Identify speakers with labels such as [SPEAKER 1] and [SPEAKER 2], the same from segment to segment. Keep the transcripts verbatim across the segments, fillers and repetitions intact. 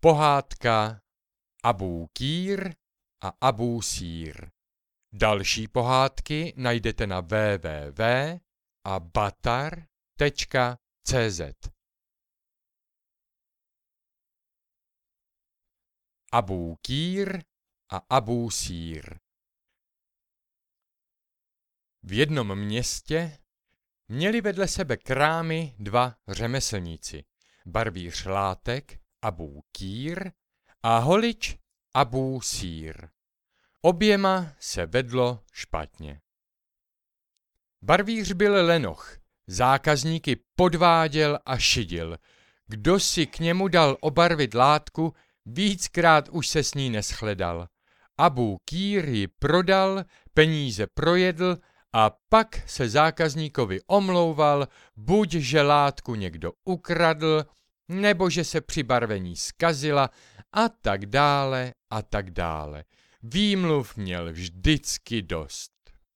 [SPEAKER 1] Pohádka Abú Kýr a Abú Sír. Další pohádky najdete na w w w tečka abatar tečka c z. Abú Kýr a Abú Sír. V jednom městě měli vedle sebe krámy dva řemeslníci, barvíř látek Abú Kýr a holič Abú Sír. Oběma se vedlo špatně. Barvíř byl lenoch, zákazníky podváděl a šidil. Kdo si k němu dal obarvit látku, víckrát už se s ní neschledal. Abú Kýr ji prodal, peníze projedl a pak se zákazníkovi omlouval, buď že látku někdo ukradl, nebo že se při barvení zkazila a tak dále a tak dále. Výmluv měl vždycky dost.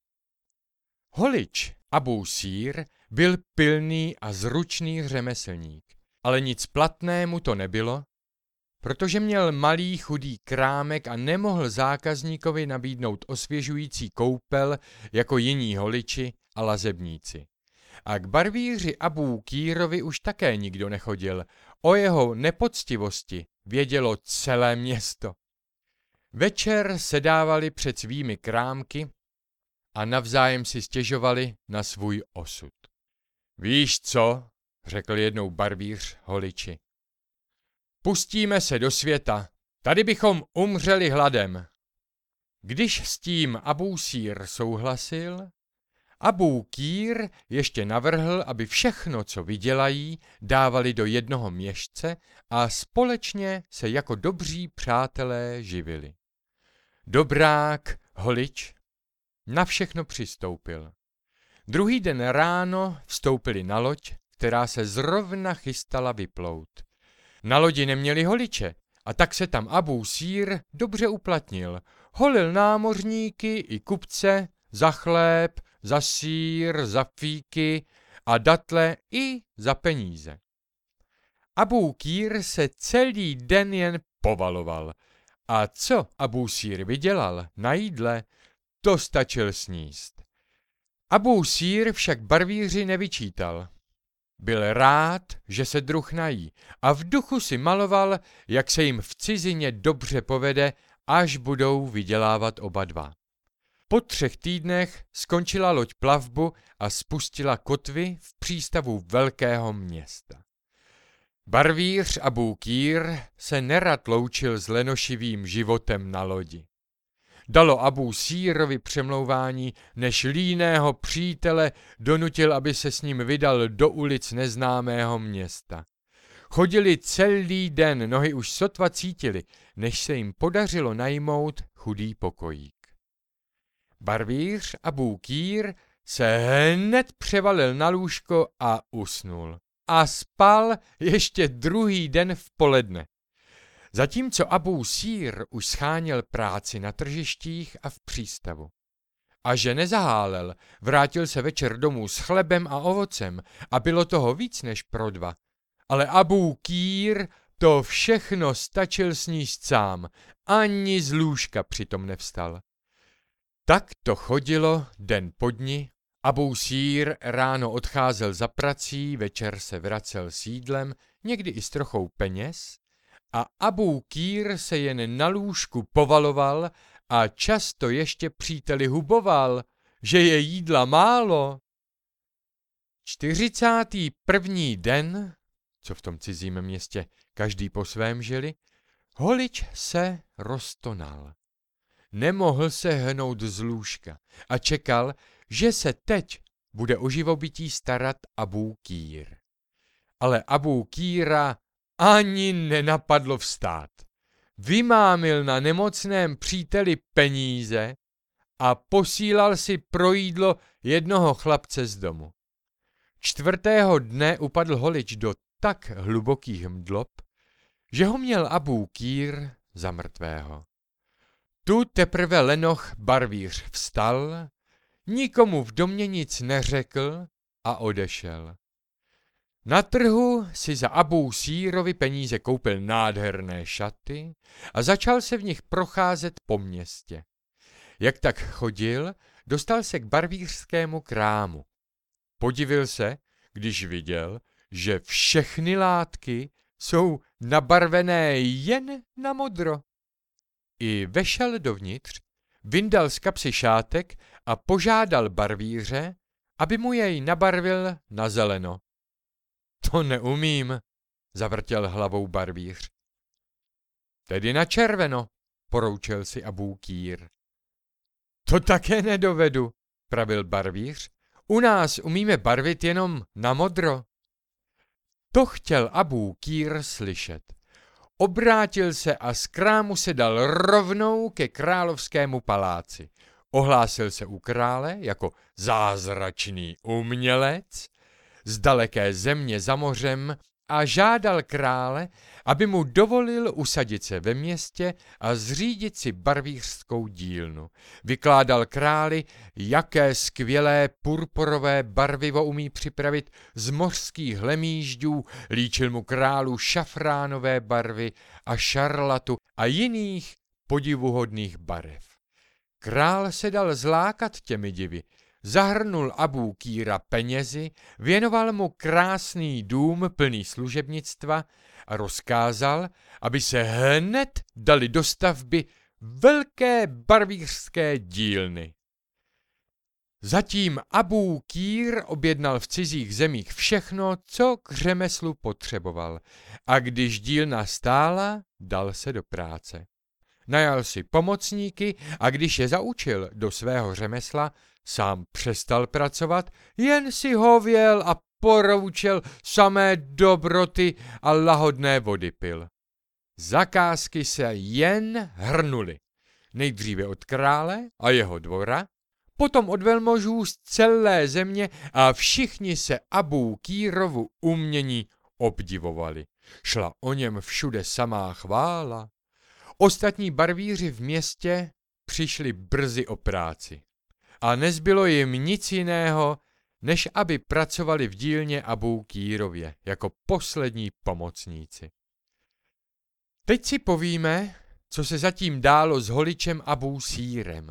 [SPEAKER 1] Holič Abú Sír byl pilný a zručný řemeslník, ale nic platnému to nebylo, protože měl malý chudý krámek a nemohl zákazníkovi nabídnout osvěžující koupel jako jiní holiči a lazebníci. A k barvíři Abú Kýrovi už také nikdo nechodil, o jeho nepoctivosti vědělo celé město. Večer sedávali před svými krámky a navzájem si stěžovali na svůj osud. Víš co, řekl jednou barvíř holiči. Pustíme se do světa, tady bychom umřeli hladem. Když s tím Abú Sír souhlasil, Abú Kýr ještě navrhl, aby všechno, co vydělají, dávali do jednoho měšce a společně se jako dobří přátelé živili. Dobrák, holič, na všechno přistoupil. Druhý den ráno vstoupili na loď, která se zrovna chystala vyplout. Na lodi neměli holiče, a tak se tam Abú Sír dobře uplatnil. Holil námořníky i kupce za chléb, za sýr, za fíky a datle i za peníze. Abú Kýr se celý den jen povaloval. A co Abú Sír vydělal na jídle, to stačil sníst. Abú Sír však barvíři nevyčítal. Byl rád, že se druh nají a v duchu si maloval, jak se jim v cizině dobře povede, až budou vydělávat oba dva. Po třech týdnech skončila loď plavbu a spustila kotvy v přístavu velkého města. Barvíř Abú Kýr se nerad loučil s lenošivým životem na lodi. Dalo Abú Sírovi přemlouvání, než líného přítele donutil, aby se s ním vydal do ulic neznámého města. Chodili celý den, nohy už sotva cítili, než se jim podařilo najmout chudý pokojík. Barvíř Abú Kýr se hned převalil na lůžko a usnul. A spal ještě druhý den v poledne. Zatímco Abú Sír už scháněl práci na tržištích a v přístavu. A že nezahálel, vrátil se večer domů s chlebem a ovocem a bylo toho víc než pro dva. Ale Abú Kýr to všechno stačil sníst sám, ani z lůžka přitom nevstal. Tak to chodilo den po dni. Abú Sír ráno odcházel za prací, večer se vracel s jídlem, někdy i s trochou peněz, a Abú Kýr se jen na lůžku povaloval a často ještě příteli huboval, že je jídla málo. Čtyřicátý první den, co v tom cizím městě každý po svém žili, holič se roztonal. Nemohl se hnout z lůžka a čekal, že se teď bude o živobytí starat Abú Kýr. Ale Abú Kýra ani nenapadlo vstát. Vymámil na nemocném příteli peníze a posílal si pro jídlo jednoho chlapce z domu. Čtvrtého dne upadl holič do tak hlubokých mdlob, že ho měl Abú Kýr za mrtvého. Tu teprve lenoch barvíř vstal, nikomu v domě nic neřekl a odešel. Na trhu si za Abú Sírovi peníze koupil nádherné šaty a začal se v nich procházet po městě. Jak tak chodil, dostal se k barvířskému krámu. Podivil se, když viděl, že všechny látky jsou nabarvené jen na modro. I vešel dovnitř, vyndal z kapsy šátek a požádal barvíře, aby mu jej nabarvil na zeleno. To neumím, zavrtěl hlavou barvíř. Tedy na červeno, poroučil si Abú Kýr. To také nedovedu, pravil barvíř. U nás umíme barvit jenom na modro. To chtěl Abú Kýr slyšet. Obrátil se a z krámu se dal rovnou ke královskému paláci. Ohlásil se u krále jako zázračný umělec z daleké země za mořem a žádal krále, aby mu dovolil usadit se ve městě a zřídit si barvířskou dílnu. Vykládal králi, jaké skvělé purpurové barvivo umí připravit z mořských hlemýždů, líčil mu králu šafránové barvy a šarlatu a jiných podivuhodných barev. Král se dal zlákat těmi divy, zahrnul Abú Kýra penězi, věnoval mu krásný dům plný služebnictva a rozkázal, aby se hned dali do stavby velké barvířské dílny. Zatím Abú Kýr objednal v cizích zemích všechno, co k řemeslu potřeboval, a když dílna stála, dal se do práce. Najal si pomocníky a když je zaučil do svého řemesla, sám přestal pracovat, jen si hověl a poroučel samé dobroty a lahodné vody pil. Zakázky se jen hrnuly. Nejdříve od krále a jeho dvora, potom od velmožů z celé země a všichni se Abú Kýrovu umění obdivovali. Šla o něm všude samá chvála. Ostatní barvíři v městě přišli brzy o práci. A nezbylo jim nic jiného, než aby pracovali v dílně Abú Kýrově jako poslední pomocníci. Teď si povíme, co se zatím dálo s holičem Abú Sírem.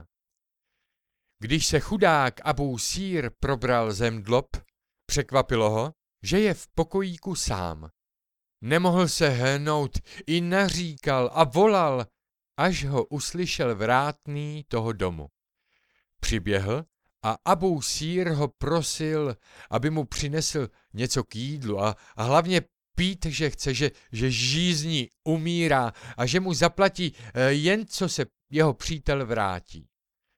[SPEAKER 1] Když se chudák Abú Sír probral zemdlob, překvapilo ho, že je v pokojíku sám. Nemohl se hnout, i naříkal a volal, až ho uslyšel vrátný toho domu. Přiběhl a Abú Sír ho prosil, aby mu přinesl něco k jídlu a, a hlavně pít, že chce, že, že žízní umírá a že mu zaplatí jen, co se jeho přítel vrátí.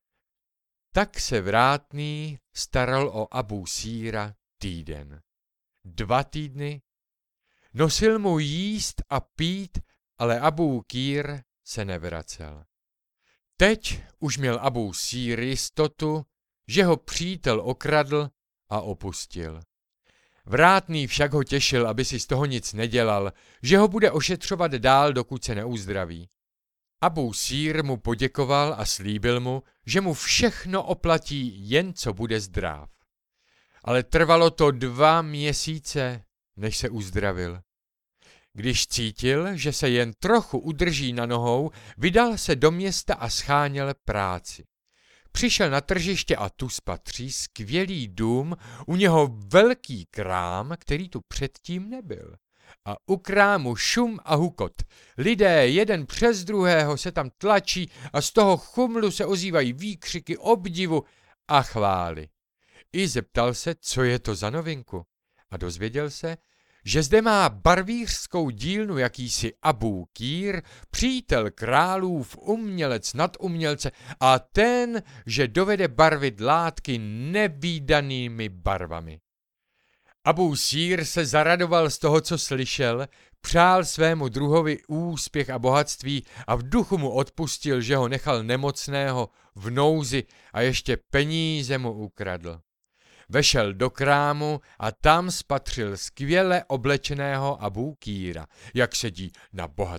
[SPEAKER 1] Tak se vrátný staral o Abú Síra týden. Dva týdny. Nosil mu jíst a pít, ale Abú Kýr se nevracel. Teď už měl Abú Sír jistotu, že ho přítel okradl a opustil. Vrátný však ho těšil, aby si z toho nic nedělal, že ho bude ošetřovat dál, dokud se neuzdraví. Abú Sír mu poděkoval a slíbil mu, že mu všechno oplatí, jen co bude zdrav. Ale trvalo to dva měsíce, než se uzdravil. Když cítil, že se jen trochu udrží na nohou, vydal se do města a scháněl práci. Přišel na tržiště a tu spatří skvělý dům, u něho velký krám, který tu předtím nebyl. A u krámu šum a hukot. Lidé jeden přes druhého se tam tlačí a z toho chumlu se ozývají výkřiky obdivu a chvály. I zeptal se, co je to za novinku. A dozvěděl se, že zde má barvířskou dílnu jakýsi Abú Kýr, přítel králův, umělec nad umělce a ten, že dovede barvit látky nevídanými barvami. Abú Sír se zaradoval z toho, co slyšel, přál svému druhovi úspěch a bohatství a v duchu mu odpustil, že ho nechal nemocného v nouzi a ještě peníze mu ukradl. Vešel do krámu a tam spatřil skvěle oblečeného Abú Kýra, jak sedí na bohatých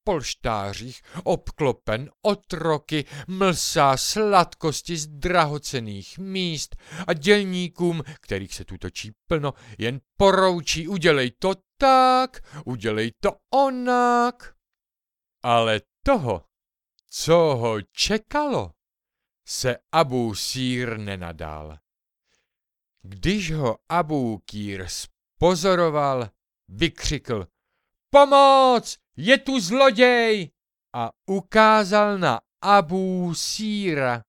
[SPEAKER 1] polštářích, obklopen otroky, mlsá sladkosti z drahocenných míst a dělníkům, kterých se tu točí plno, jen poroučí, udělej to tak, udělej to onak. Ale toho, co ho čekalo, se Abú Sír nenadal. Když ho Abú Kýr spozoroval, vykřikl: Pomoc! Je tu zloděj! A ukázal na Abú Síra.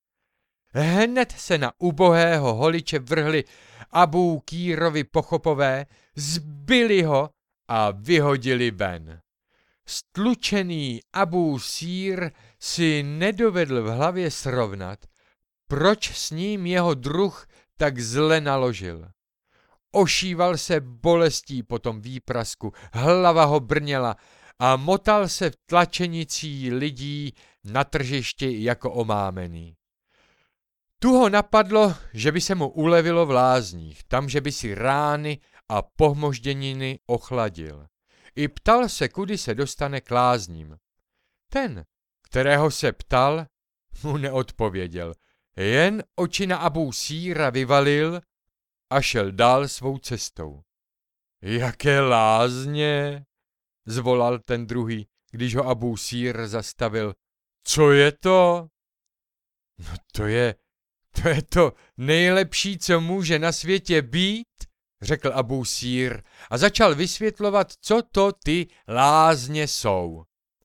[SPEAKER 1] Hned se na ubohého holiče vrhli Abú Kýrovi pochopové, zbili ho a vyhodili ven. Stlučený Abú Sír si nedovedl v hlavě srovnat, proč s ním jeho druh tak zle naložil. Ošíval se bolestí po tom výprasku, hlava ho brněla a motal se v tlačenicí lidí na tržišti jako omámený. Tu ho napadlo, že by se mu ulevilo v lázních, tam, že by si rány a pohmožděniny ochladil. I ptal se, kudy se dostane k lázním. Ten, kterého se ptal, mu neodpověděl, jen oči na Abú Síra vyvalil a šel dál svou cestou. Jaké lázně, zvolal ten druhý, když ho Abú Sír zastavil. Co je to? No to je, to je to nejlepší, co může na světě být, řekl Abú Sír a začal vysvětlovat, co to ty lázně jsou.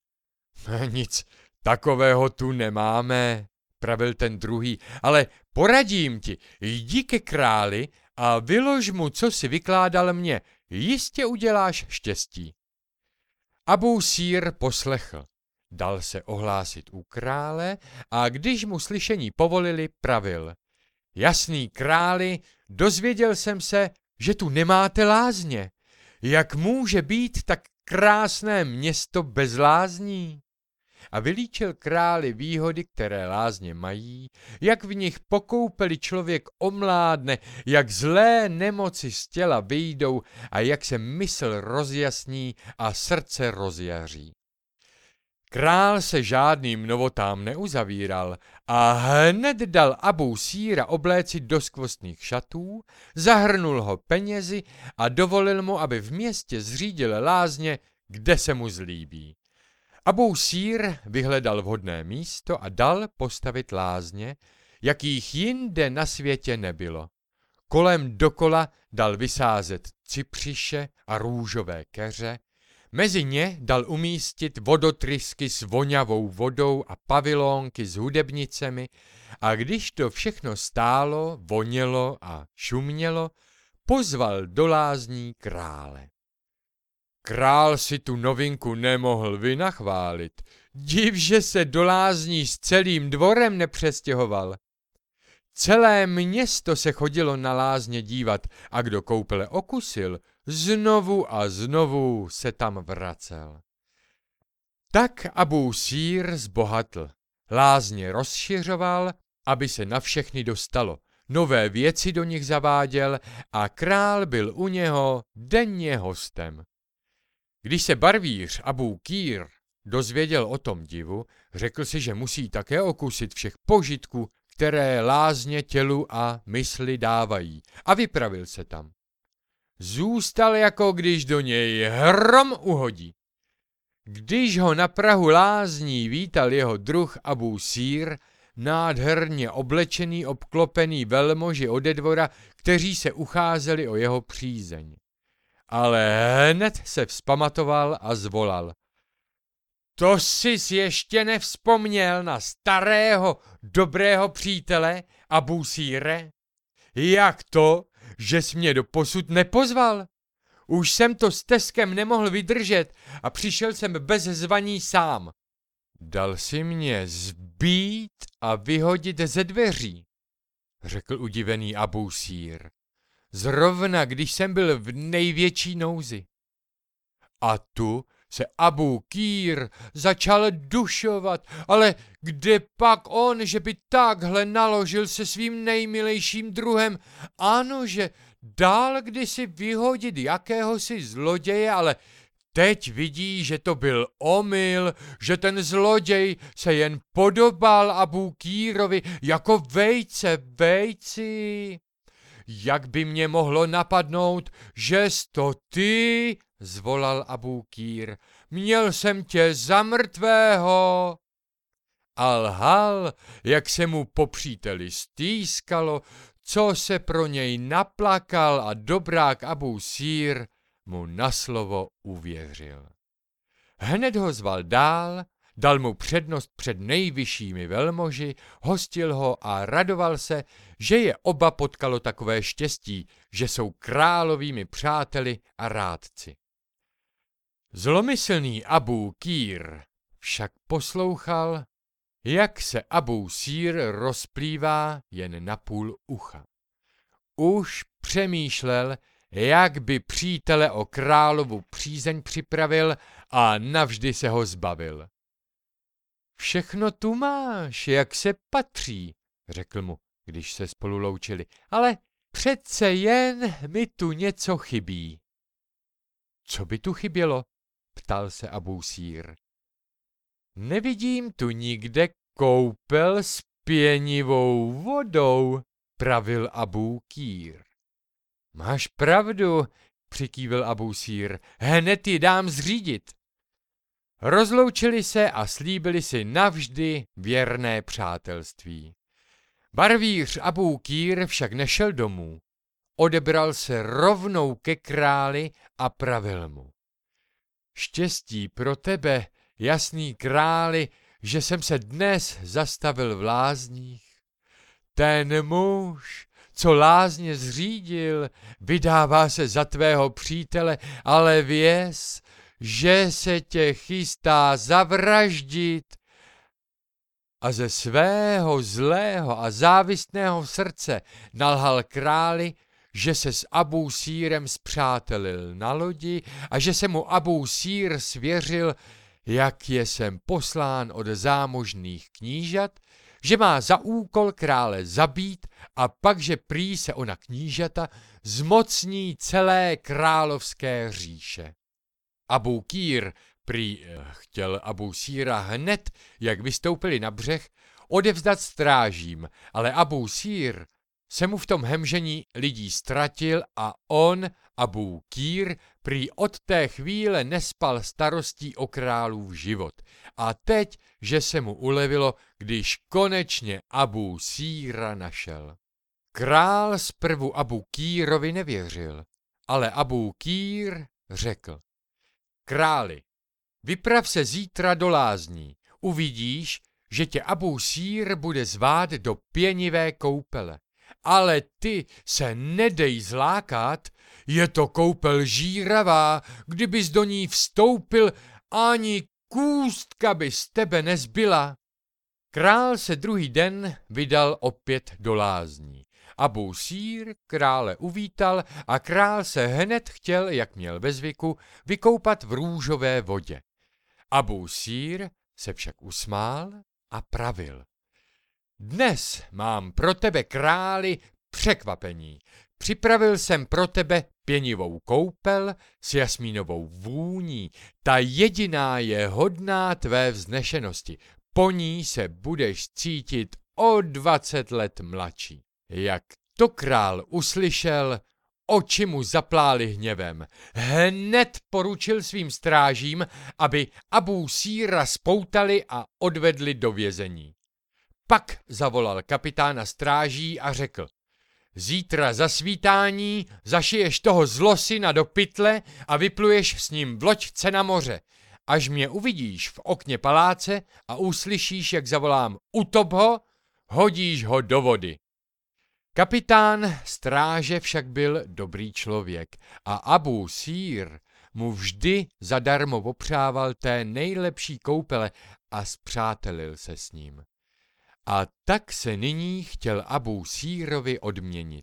[SPEAKER 1] Nic takového tu nemáme, pravil ten druhý, ale poradím ti, jdi ke králi a vylož mu, co si vykládal mě, jistě uděláš štěstí. Abú Sír poslechl, dal se ohlásit u krále a když mu slyšení povolili, pravil. Jasný králi, dozvěděl jsem se, že tu nemáte lázně. Jak může být tak krásné město bez lázní? A vylíčil králi výhody, které lázně mají, jak v nich po koupeli člověk omládne, jak zlé nemoci z těla vyjdou a jak se mysl rozjasní a srdce rozjaří. Král se žádným novotám neuzavíral a hned dal Abú Síra obléci do skvostných šatů, zahrnul ho penězi a dovolil mu, aby v městě zřídil lázně, kde se mu zlíbí. Abú Sír vyhledal vhodné místo a dal postavit lázně, jakých jinde na světě nebylo. Kolem dokola dal vysázet cypřiše a růžové keře, mezi ně dal umístit vodotrysky s voňavou vodou a pavilonky s hudebnicemi a když to všechno stálo, vonělo a šumělo, pozval do lázní krále. Král si tu novinku nemohl vynachválit, div, že se do lázní s celým dvorem nepřestěhoval. Celé město se chodilo na lázně dívat a kdo koupele okusil, znovu a znovu se tam vracel. Tak Abú Sír zbohatl, lázně rozšiřoval, aby se na všechny dostalo, nové věci do nich zaváděl a král byl u něho denně hostem. Když se barvíř Abú Kýr dozvěděl o tom divu, řekl si, že musí také okusit všech požitků, které lázně tělu a mysli dávají, a vypravil se tam. Zůstal, jako když do něj hrom uhodí. Když ho na prahu lázní vítal jeho druh Abú Sír, nádherně oblečený, obklopený velmoži ode dvora, kteří se ucházeli o jeho přízeň. Ale hned se vzpamatoval a zvolal. To jsi ještě nevzpomněl na starého, dobrého přítele Abú Síre? Jak to, že jsi mě doposud nepozval? Už jsem to s teskem nemohl vydržet a přišel jsem bez zvaní sám. Dal si mě zbít a vyhodit ze dveří, řekl udivený Abú Sír. Zrovna když jsem byl v největší nouzi. A tu se Abú Kýr začal dušovat, ale kde pak on, že by takhle naložil se svým nejmilejším druhem, ano, že dál kdysi vyhodit jakéhosi zloděje, ale teď vidí, že to byl omyl, že ten zloděj se jen podobal Abú Kýrovi jako vejce vejci. Jak by mě mohlo napadnout, že jsi to ty, zvolal Abú Kýr, měl jsem tě za mrtvého. A lhal, jak se mu po příteli stýskalo, co se pro něj naplakal a dobrák Abú Sír mu na slovo uvěřil. Hned ho zval dál, dal mu přednost před nejvyššími velmoži, hostil ho a radoval se, že je oba potkalo takové štěstí, že jsou královými přáteli a rádci. Zlomyslný Abú Kýr však poslouchal, jak se Abú Sír rozplývá jen na půl ucha. Už přemýšlel, jak by přítele o královu přízeň připravil a navždy se ho zbavil. Všechno tu máš, jak se patří, řekl mu, když se spolu loučili, ale přece jen mi tu něco chybí. Co by tu chybělo? Ptal se Abú Sír. Nevidím tu nikde koupel s pěnivou vodou, pravil Abú Kýr. Máš pravdu, přikývil Abú Sír, hned ji dám zřídit. Rozloučili se a slíbili si navždy věrné přátelství. Barvíř Abú Kýr však nešel domů. Odebral se rovnou ke králi a pravil mu. Štěstí pro tebe, jasný králi, že jsem se dnes zastavil v lázních. Ten muž, co lázně zřídil, vydává se za tvého přítele, ale věz, že se tě chystá zavraždit. A ze svého zlého a závistného srdce nalhal králi, že se s Abú Sírem spřátelil na lodi a že se mu Abú Sír svěřil, jak je sem poslán od zámožných knížat, že má za úkol krále zabít a pak, že prý se ona knížata zmocní celé královské říše. Abú Kýr prý chtěl Abú Síra hned, jak vystoupili na břeh, odevzdat strážím, ale Abú Sír se mu v tom hemžení lidí ztratil a on, Abú Kýr, prý od té chvíle nespal starostí o králův život. A teď, že se mu ulevilo, když konečně Abú Síra našel. Král zprvu Abú Kýrovi nevěřil, ale Abú Kýr řekl. Králi, vyprav se zítra do lázní, uvidíš, že tě Abú Sír bude zvát do pěnivé koupele. Ale ty se nedej zlákat, je to koupel žíravá, kdybys do ní vstoupil, ani kůstka by z tebe nezbyla. Král se druhý den vydal opět do lázní. Abú Sír krále uvítal a král se hned chtěl, jak měl ve zvyku, vykoupat v růžové vodě. Abú Sír se však usmál a pravil. Dnes mám pro tebe, králi, překvapení. Připravil jsem pro tebe pěnivou koupel s jasmínovou vůní. Ta jediná je hodná tvé vznešenosti. Po ní se budeš cítit o dvacet let mladší. Jak to král uslyšel, oči mu zaplály hněvem. Hned poručil svým strážím, aby Abú Síra spoutali a odvedli do vězení. Pak zavolal kapitána stráží a řekl, zítra za svítání zašiješ toho zlosyna do pytle a vypluješ s ním v loďce na moře. Až mě uvidíš v okně paláce a uslyšíš, jak zavolám utop ho, hodíš ho do vody. Kapitán stráže však byl dobrý člověk a Abú Sír mu vždy zadarmo opřával té nejlepší koupele a spřátelil se s ním. A tak se nyní chtěl Abú Sírovi odměnit.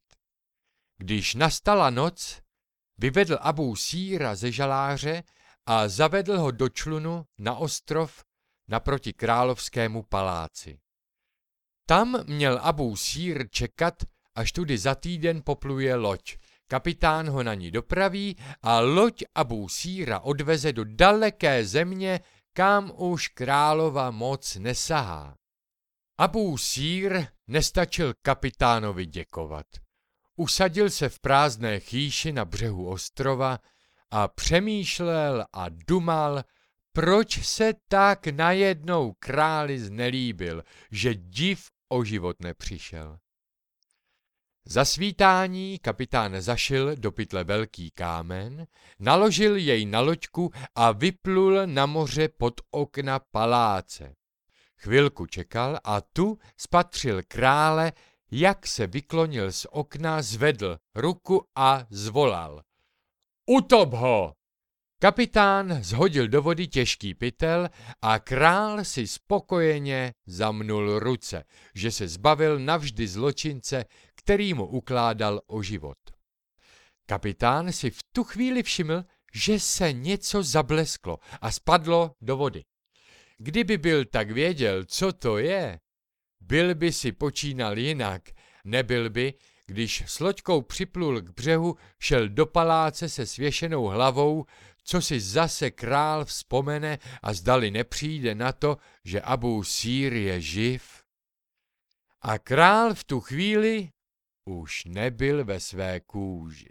[SPEAKER 1] Když nastala noc, vyvedl Abú Síra ze žaláře a zavedl ho do člunu na ostrov naproti královskému paláci. Tam měl Abú Sír čekat, až tudy za týden popluje loď, kapitán ho na ní dopraví a loď Abú Síra odveze do daleké země, kam už králova moc nesahá. Abú Sír nestačil kapitánovi děkovat. Usadil se v prázdné chýši na břehu ostrova a přemýšlel a dumal, proč se tak najednou králi znelíbil, že div o život nepřišel. Za svítání kapitán zašil do pytle velký kámen, naložil jej na loďku a vyplul na moře pod okna paláce. Chvilku čekal a tu spatřil krále, jak se vyklonil z okna, zvedl ruku a zvolal. Utop ho! Kapitán zhodil do vody těžký pytel a král si spokojeně zamnul ruce, že se zbavil navždy zločince, který mu ukládal o život. Kapitán si v tu chvíli všiml, že se něco zablesklo a spadlo do vody. Kdyby byl tak věděl, co to je, byl by si počínal jinak, nebyl by, když s loďkou připlul k břehu, šel do paláce se svěšenou hlavou, co si zase král vzpomene a zdali nepřijde na to, že Abú Sír je živ. A král v tu chvíli už nebyl ve své kůži.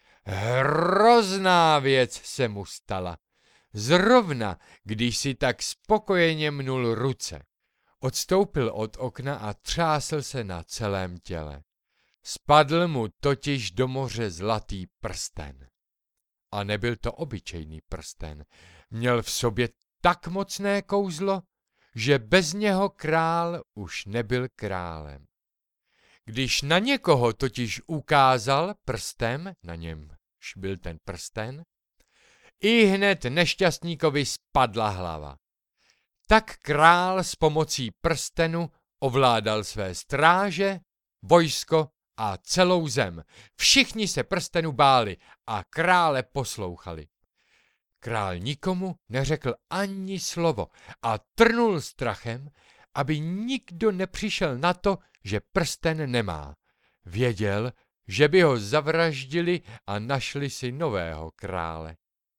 [SPEAKER 1] Hrozná věc se mu stala. Zrovna, když si tak spokojeně mnul ruce. Odstoupil od okna a třásl se na celém těle. Spadl mu totiž do moře zlatý prsten. A nebyl to obyčejný prsten. Měl v sobě tak mocné kouzlo, že bez něho král už nebyl králem. Když na někoho totiž ukázal prstem, na němž byl ten prsten, i hned nešťastníkovi spadla hlava. Tak král s pomocí prstenu ovládal své stráže, vojsko a celou zem. Všichni se prstenu báli a krále poslouchali. Král nikomu neřekl ani slovo a trnul strachem, aby nikdo nepřišel na to, že prsten nemá. Věděl, že by ho zavraždili a našli si nového krále.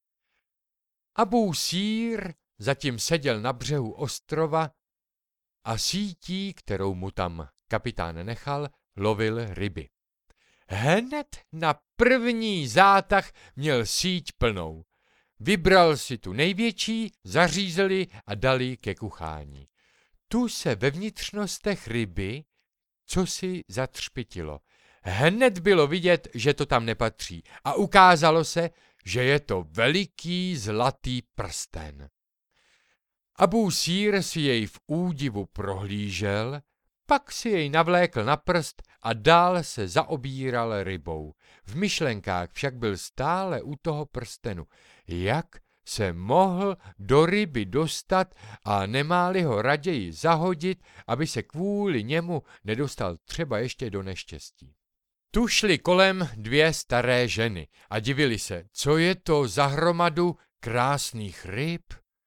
[SPEAKER 1] Abú Sír zatím seděl na břehu ostrova a sítí, kterou mu tam kapitán nechal, lovil ryby. Hned na první zátah měl síť plnou. Vybral si tu největší, zařízl ji a dal ji ke kuchání. Tu se ve vnitřnostech ryby cosi zatřpitilo. Hned bylo vidět, že to tam nepatří a ukázalo se, že je to veliký zlatý prsten. Abú Sír si jej v údivu prohlížel, pak si jej navlékl na prst a dál se zaobíral rybou. V myšlenkách však byl stále u toho prstenu. Jak se mohl do ryby dostat a nemá-li ho raději zahodit, aby se kvůli němu nedostal třeba ještě do neštěstí. Tu šly kolem dvě staré ženy a divili se, co je to za hromadu krásných ryb.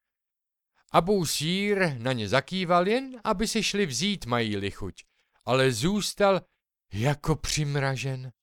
[SPEAKER 1] Abú Sír na ně zakýval jen, aby si šli vzít, mají-li chuť, ale zůstal jako přimražen.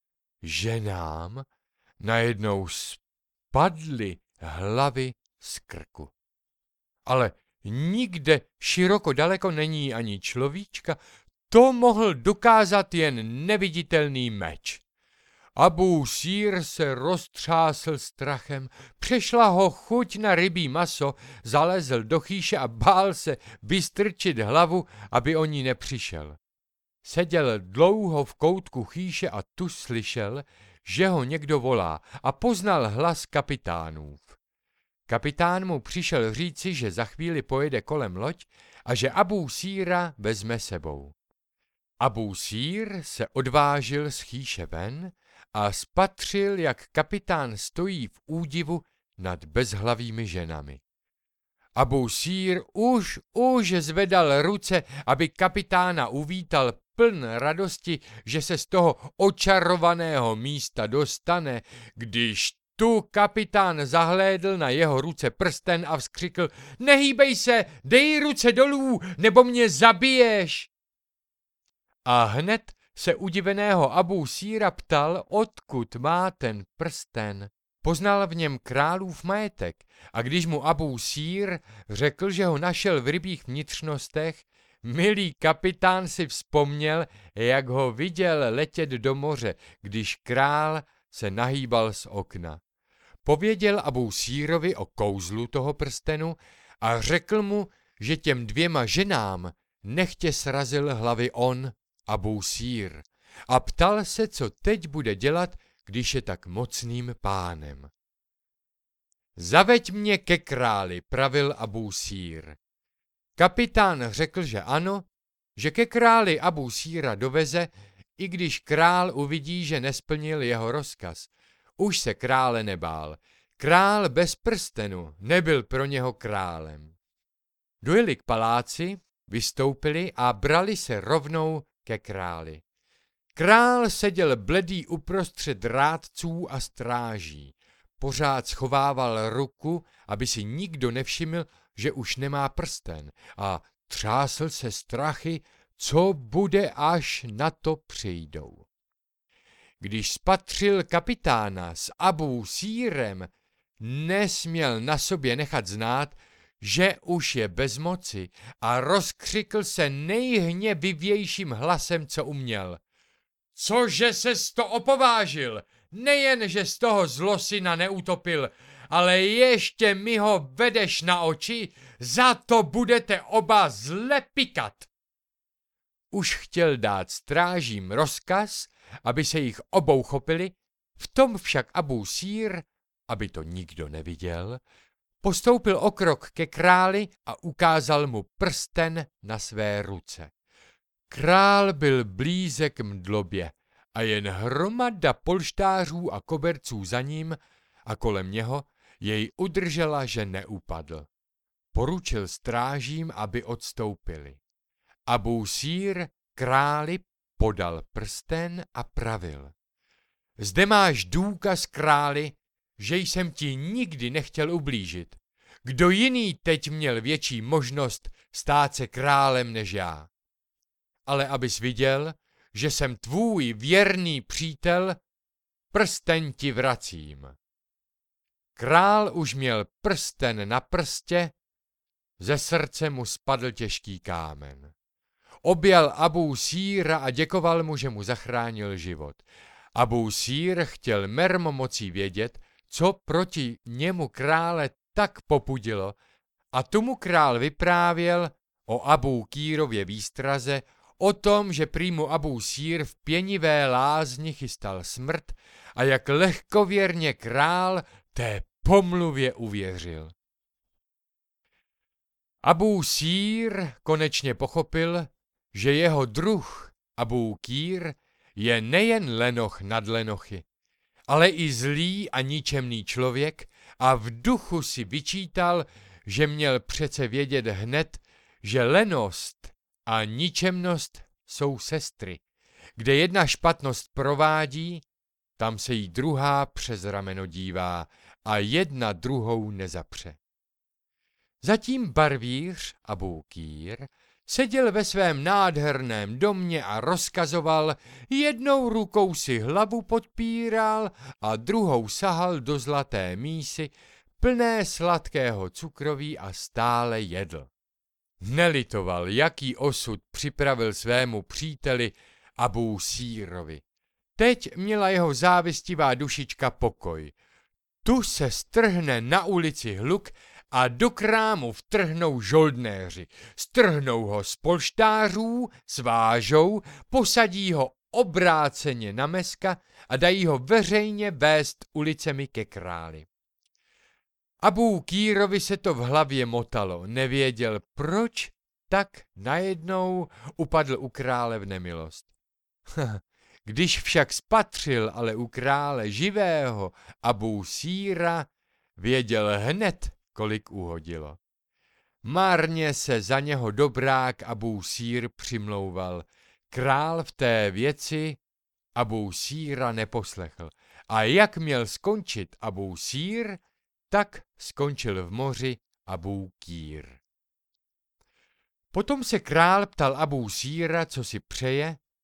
[SPEAKER 1] Ženám najednou spadly hlavy z krku. Ale nikde široko daleko není ani človíčka, to mohl dokázat jen neviditelný meč. Abú Sír se roztřásl strachem, přešla ho chuť na rybí maso, zalezl do chýše a bál se vystrčit hlavu, aby o ní nepřišel. Seděl dlouho v koutku chýše a tu slyšel, že ho někdo volá a poznal hlas kapitánův. Kapitán mu přišel říci, že za chvíli pojede kolem loď a že Abú Síra vezme sebou. Abú Sír se odvážil z chýše ven a spatřil, jak kapitán stojí v údivu nad bezhlavými ženami. Abú Sír už, už zvedal ruce, aby kapitána uvítal pln radosti, že se z toho očarovaného místa dostane, když tu kapitán zahlédl na jeho ruce prsten a vzkřikl: Nehýbej se, dej ruce dolů, nebo mě zabiješ! A hned se udiveného Abú Síra ptal, odkud má ten prsten. Poznal v něm králův majetek a když mu Abú Sír řekl, že ho našel v rybích vnitřnostech, milý kapitán si vzpomněl, jak ho viděl letět do moře, když král se nahýbal z okna. Pověděl Abú Sírovi o kouzlu toho prstenu a řekl mu, že těm dvěma ženám nechtě srazil hlavy on, Abú Sír, a ptal se, co teď bude dělat, když je tak mocným pánem. Zaveď mě ke králi, pravil Abú Sír. Kapitán řekl, že ano, že ke králi Abú Síra doveze, i když král uvidí, že nesplnil jeho rozkaz. Už se krále nebál. Král bez prstenu nebyl pro něho králem. Dojeli k paláci, vystoupili a brali se rovnou ke králi. Král seděl bledý uprostřed rádců a stráží. Pořád schovával ruku, aby si nikdo nevšiml, že už nemá prsten, a třásl se strachy, co bude, až na to přijdou. Když spatřil kapitána s Abú Sírem, nesměl na sobě nechat znát, že už je bez moci, a rozkřikl se nejhněvivějším hlasem, co uměl. Cože ses to opovážil? Nejen, že z toho zlosyna neutopil, ale ještě mi ho vedeš na oči, za to budete oba zle pikat. Už chtěl dát strážím rozkaz, aby se jich obou chopili, v tom však Abú Sír, aby to nikdo neviděl, postoupil o krok ke králi a ukázal mu prsten na své ruce. Král byl blízek mdlobě a jen hromada polštářů a koberců za ním a kolem něho jej udržela, že neupadl. Poručil strážím, aby odstoupili. Abú Sír králi podal prsten a pravil. Zde máš důkaz, králi, že jsem ti nikdy nechtěl ublížit. Kdo jiný teď měl větší možnost stát se králem než já? Ale abys viděl, že jsem tvůj věrný přítel, prsten ti vracím. Král už měl prsten na prstě, ze srdce mu spadl těžký kámen. Objal Abú Síra a děkoval mu, že mu zachránil život. Abú Sír chtěl mermomocí vědět, co proti němu krále tak popudilo, a tomu král vyprávěl o Abú Kírově výstraze, o tom, že prý mu Abú Sír v pěnivé lázni chystal smrt a jak lehkověrně král té pomluvě uvěřil. Abú Sír konečně pochopil, že jeho druh Abú Kír je nejen lenoch nad lenochy, ale i zlý a ničemný člověk, a v duchu si vyčítal, že měl přece vědět hned, že lenost a ničemnost jsou sestry. Kde jedna špatnost provádí, tam se jí druhá přes rameno dívá a jedna druhou nezapře. Zatím barvíř Abú Kír seděl ve svém nádherném domě a rozkazoval, jednou rukou si hlavu podpíral a druhou sahal do zlaté mísy, plné sladkého cukroví, a stále jedl. Nelitoval, jaký osud připravil svému příteli Abú Sírovi. Teď měla jeho závistivá dušička pokoj. Tu se strhne na ulici hluk a do krámu vtrhnou žoldnéři. Strhnou ho z polštářů, svážou, posadí ho obráceně na meska a dají ho veřejně vést ulicemi ke králi. Abú Kírovi se to v hlavě motalo, nevěděl proč, tak najednou upadl u krále v nemilost. Když však spatřil ale u krále živého Abú Síra, věděl hned, kolik uhodilo. Marně se za něho dobrák Abú Sír přimlouval. Král v té věci Abú Síra neposlechl. A jak měl skončit Abú Sír, tak skončil v moři Abú Kír. Potom se král ptal Abú Síra, co si přeje,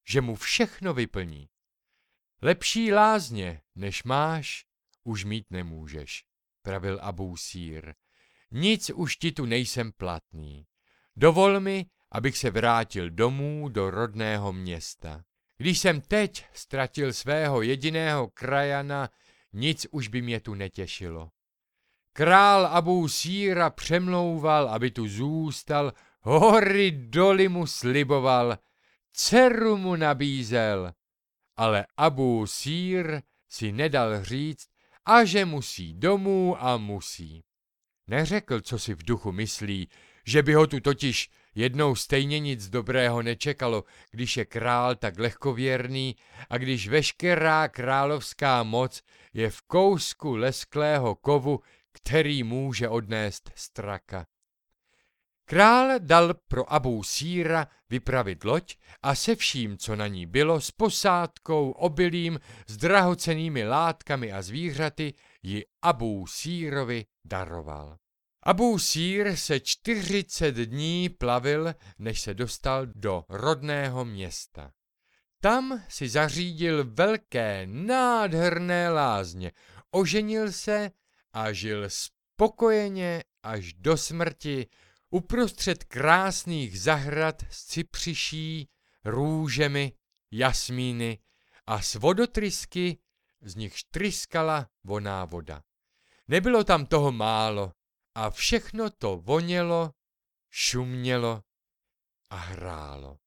[SPEAKER 1] že mu všechno vyplní. Lepší lázně, než máš, už mít nemůžeš, pravil Abú Sír. Nic už ti tu nejsem platný. Dovol mi, abych se vrátil domů do rodného města. Když jsem teď ztratil svého jediného krajana, nic už by mě tu netěšilo. Král Abú Síra přemlouval, aby tu zůstal, hory doly mu sliboval, dceru mu nabízel, ale Abú Sír si nedal říct, a že musí domů a musí. Neřekl, co si v duchu myslí, že by ho tu totiž jednou stejně nic dobrého nečekalo, když je král tak lehkověrný a když veškerá královská moc je v kousku lesklého kovu, který může odnést straka. Král dal pro Abú Síra vypravit loď a se vším, co na ní bylo, s posádkou, obilím, s drahocennými látkami a zvířaty, ji Abú Sírovi daroval. Abú Sír se čtyřicet dní plavil, než se dostal do rodného města. Tam si zařídil velké, nádherné lázně, oženil se a žil spokojeně až do smrti uprostřed krásných zahrad s cypřiší, růžemi, jasmíny a s vodotrysky, z nichž tryskala vonná voda. Nebylo tam toho málo a všechno to vonělo, šumělo a hrálo.